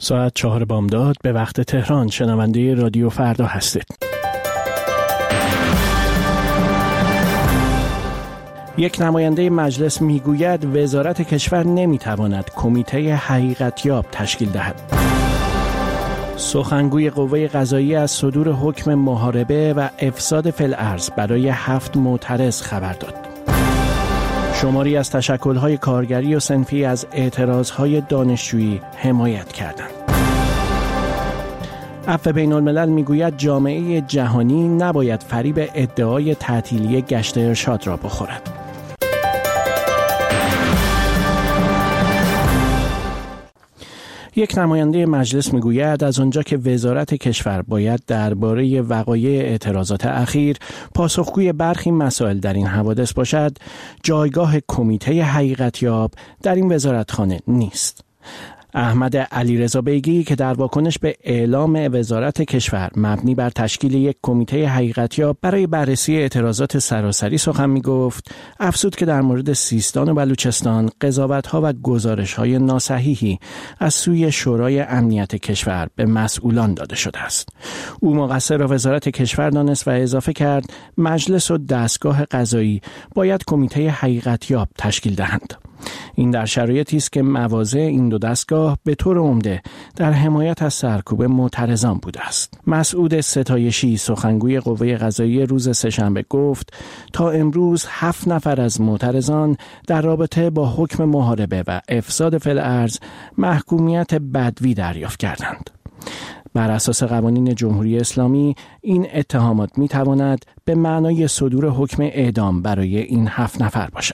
ساعت 4 بامداد به وقت تهران. شنونده رادیو فردا هستید. یک نماینده مجلس میگوید وزارت کشور نمیتواند کمیته حقیقتیاب تشکیل دهد. سخنگوی قوه قضاییه از صدور حکم محاربه و افساد فی الارض برای 7 معترض خبر داد. شماری از تشکل‌های کارگری و صنفی از اعتراضهای دانشجویی حمایت کردند. عفو بین‌الملل میگوید جامعه جهانی نباید فریب ادعای تعطیلی گشت ارشاد را بخورد. یک نماینده مجلس میگوید از آنجا که وزارت کشور باید درباره وقایع اعتراضات اخیر پاسخگوی برخی مسائل در این حوادث باشد، جایگاه کمیته حقیقتیاب در این وزارتخانه نیست. احمد علیرضا بیگی که در واکنش به اعلام وزارت کشور مبنی بر تشکیل یک کمیته حقیقتیاب برای بررسی اعتراضات سراسری سخن می‌گفت، افزود که در مورد سیستان و بلوچستان قضاوت‌ها و گزارش‌های ناصحیحی از سوی شورای امنیت کشور به مسئولان داده شده است. او مقصر را وزارت کشور دانست و اضافه کرد مجلس و دستگاه قضایی باید کمیته حقیقتیاب تشکیل دهند. این در شرایطی است که مواضع این دو دستگاه به طور عمده در حمایت از سرکوب معترضان بوده است. مسعود ستایشی سخنگوی قوه قضاییه روز سه‌شنبه گفت تا امروز 7 نفر از معترضان در رابطه با حکم محاربه و افساد فی الارض محکومیت بدوی دریافت کردند. بر اساس قوانین جمهوری اسلامی این اتهامات می‌تواند به معنای صدور حکم اعدام برای این 7 نفر باشد.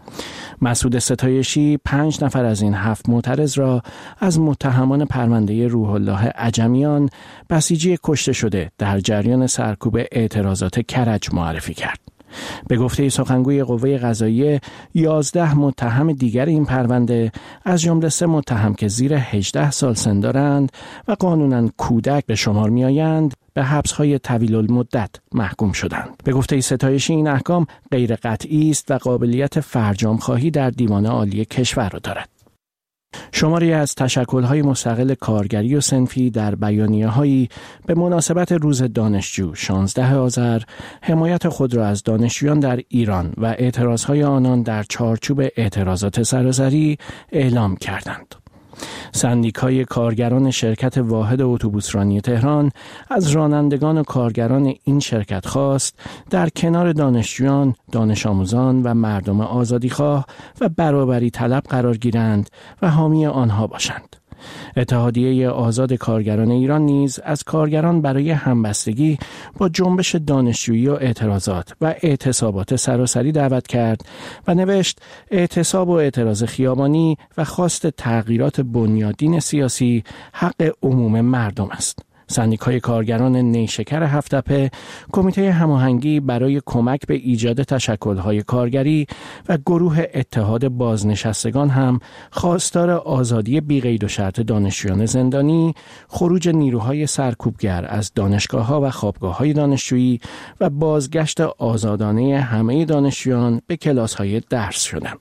مسعود ستایشی 5 نفر از این 7 معترض را از متهمان پرونده روح الله عجمیان بسیجی کشته شده در جریان سرکوب اعتراضات کرج معرفی کرد. به گفته سخنگوی قوه قضاییه 11 متهم دیگر این پرونده از جمله 3 متهم که زیر 18 سال سن دارند و قانوناً کودک به شمار می آیند به حبس‌های طویل المدت محکوم شدند. به گفته ستایشی این احکام غیر قطعی است و قابلیت فرجام خواهی در دیوان عالی کشور را دارد. شماری از تشکل‌های مستقل کارگری و صنفی در بیانیه‌هایی به مناسبت روز دانشجو 16 آذر حمایت خود را از دانشجویان در ایران و اعتراضهای آنان در چارچوب اعتراضات سراسری اعلام کردند. سندیکای کارگران شرکت واحد اتوبوسرانی تهران از رانندگان و کارگران این شرکت خواست در کنار دانشجویان، دانش آموزان و مردم آزادیخواه و برابری طلب قرار گیرند و حامی آنها باشند. اتحادیه آزاد کارگران ایران نیز از کارگران برای همبستگی با جنبش دانشجویی و اعتراضات و اعتصابات سراسری دعوت کرد و نوشت اعتصاب و اعتراض خیابانی و خواست تغییرات بنیادین سیاسی حق عموم مردم است. سندیکای کارگران نیشکر هفت‌تپه، کمیته هماهنگی برای کمک به ایجاد تشکل‌های کارگری و گروه اتحاد بازنشستگان هم خواستار آزادی بی‌قید و شرط دانشجویان زندانی، خروج نیروهای سرکوبگر از دانشگاه‌ها و خوابگاه‌های دانشجویی و بازگشت آزادانه همه دانشجویان به کلاس‌های درس شدند.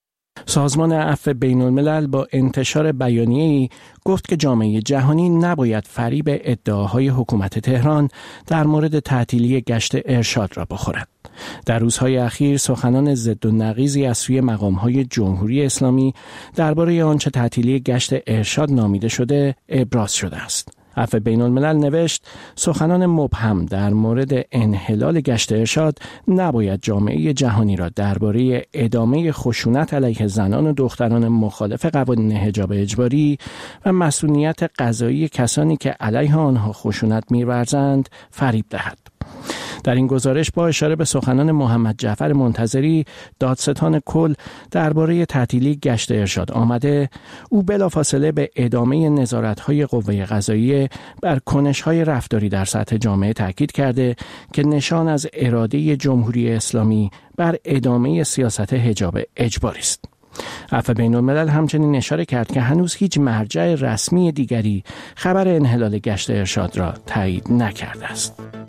سازمان عفو بین‌الملل با انتشار بیانیه‌ای گفت که جامعه جهانی نباید فریب ادعاهای حکومت تهران در مورد تعطیلی گشت ارشاد را بخورد. در روزهای اخیر سخنان ضد و نقیضی از سوی مقام‌های جمهوری اسلامی درباره آنچه تعطیلی گشت ارشاد نامیده شده ابراز شده است. عفو بین‌الملل نوشت سخنان مبهم در مورد انحلال گشت ارشاد نباید جامعه جهانی را درباره ادامه خشونت علیه زنان و دختران مخالف قوانین حجاب اجباری و مسئولیت قضایی کسانی که علیه آنها خشونت می‌ورزند فریب دهد. در این گزارش با اشاره به سخنان محمد جعفر منتظری دادستان کل درباره تعطیلی گشت ارشاد آمده، او بلافاصله به ادامه نظارت‌های قوه قضاییه بر کنش‌های رفتاری در سطح جامعه تاکید کرده که نشان از اراده جمهوری اسلامی بر ادامه سیاست حجاب اجباری است. عفو بین‌الملل همچنین اشاره کرد که هنوز هیچ مرجع رسمی دیگری خبر انحلال گشت ارشاد را تایید نکرده است.